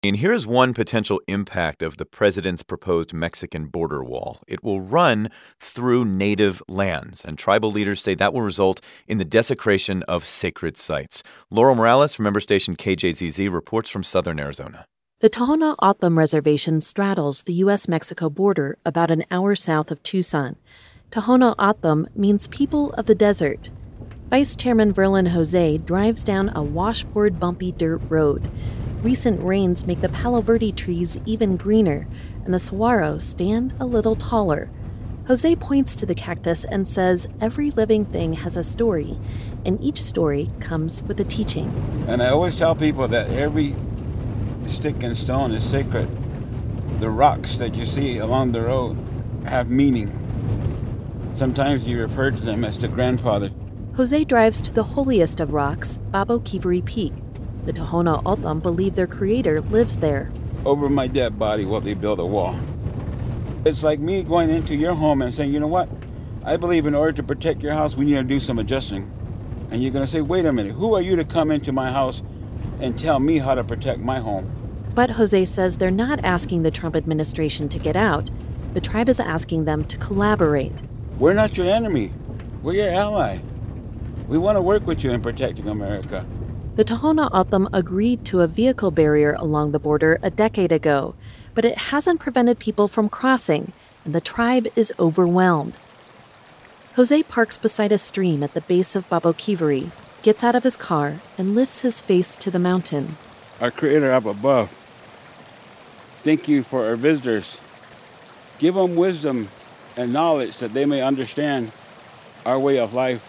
And here's one potential impact of the president's proposed Mexican border wall. It will run through native lands, and tribal leaders say that will result in the desecration of sacred sites. Laurel Morales from member station KJZZ reports from southern Arizona. The Tohono O'odham Reservation straddles the U.S.-Mexico border about an hour south of Tucson. Tohono O'odham means people of the desert. Vice Chairman Verlin Jose drives down a washboard bumpy dirt road. Recent rains make the Palo Verde trees even greener, and the saguaro stand a little taller. Jose points to the cactus and says every living thing has a story, and each story comes with a teaching. And I always tell people that every stick and stone is sacred. The rocks that you see along the road have meaning. Sometimes you refer to them as the grandfather. Jose drives to the holiest of rocks, Babo Kivari Peak. The Tohono O'odham believe their creator lives there. Over my dead body will they build a wall. It's like me going into your home and saying, you know what? I believe in order to protect your house, we need to do some adjusting. And you're going to say, wait a minute, who are you to come into my house and tell me how to protect my home? But Jose says they're not asking the Trump administration to get out. The tribe is asking them to collaborate. We're not your enemy. We're your ally. We want to work with you in protecting America. The Tohono O'odham agreed to a vehicle barrier along the border a decade ago, but it hasn't prevented people from crossing, and the tribe is overwhelmed. Jose parks beside a stream at the base of Babo Kivari, gets out of his car, and lifts his face to the mountain. Our Creator up above, thank you for our visitors. Give them wisdom and knowledge that they may understand our way of life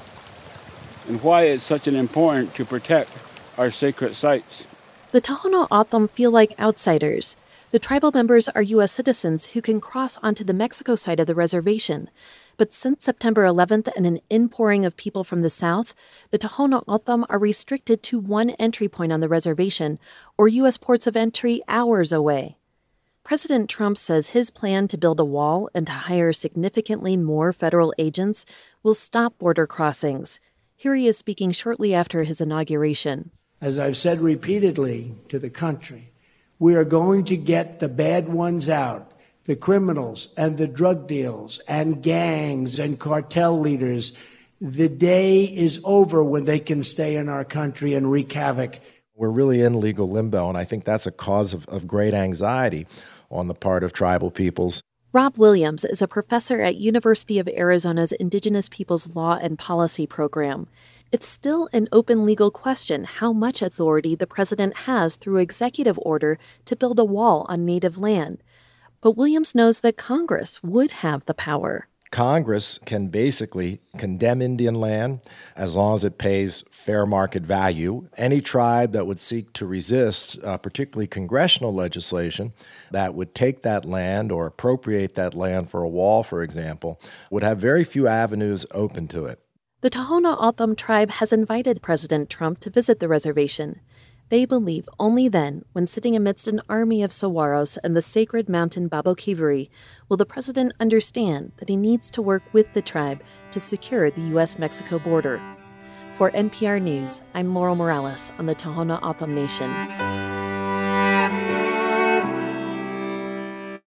and why it's such an important to protect our sacred sites. The Tohono O'odham feel like outsiders. The tribal members are U.S. citizens who can cross onto the Mexico side of the reservation. But since September 11th and an inpouring of people from the south, the Tohono O'odham are restricted to one entry point on the reservation, or U.S. ports of entry hours away. President Trump says his plan to build a wall and to hire significantly more federal agents will stop border crossings. Here he is speaking shortly after his inauguration. As I've said repeatedly to the country, we are going to get the bad ones out, the criminals and the drug deals and gangs and cartel leaders. The day is over when they can stay in our country and wreak havoc. We're really in legal limbo, and I think that's a cause of great anxiety on the part of tribal peoples. Rob Williams is a professor at University of Arizona's Indigenous Peoples Law and Policy program. It's still an open legal question how much authority the president has through executive order to build a wall on native land. But Williams knows that Congress would have the power. Congress can basically condemn Indian land as long as it pays fair market value. Any tribe that would seek to resist, particularly congressional legislation, that would take that land or appropriate that land for a wall, for example, would have very few avenues open to it. The Tohono O'odham tribe has invited President Trump to visit the reservation. They believe only then, when sitting amidst an army of saguaros and the sacred mountain Babo Kivari, will the president understand that he needs to work with the tribe to secure the U.S.-Mexico border. For NPR News, I'm Laurel Morales on the Tohono O'odham Nation.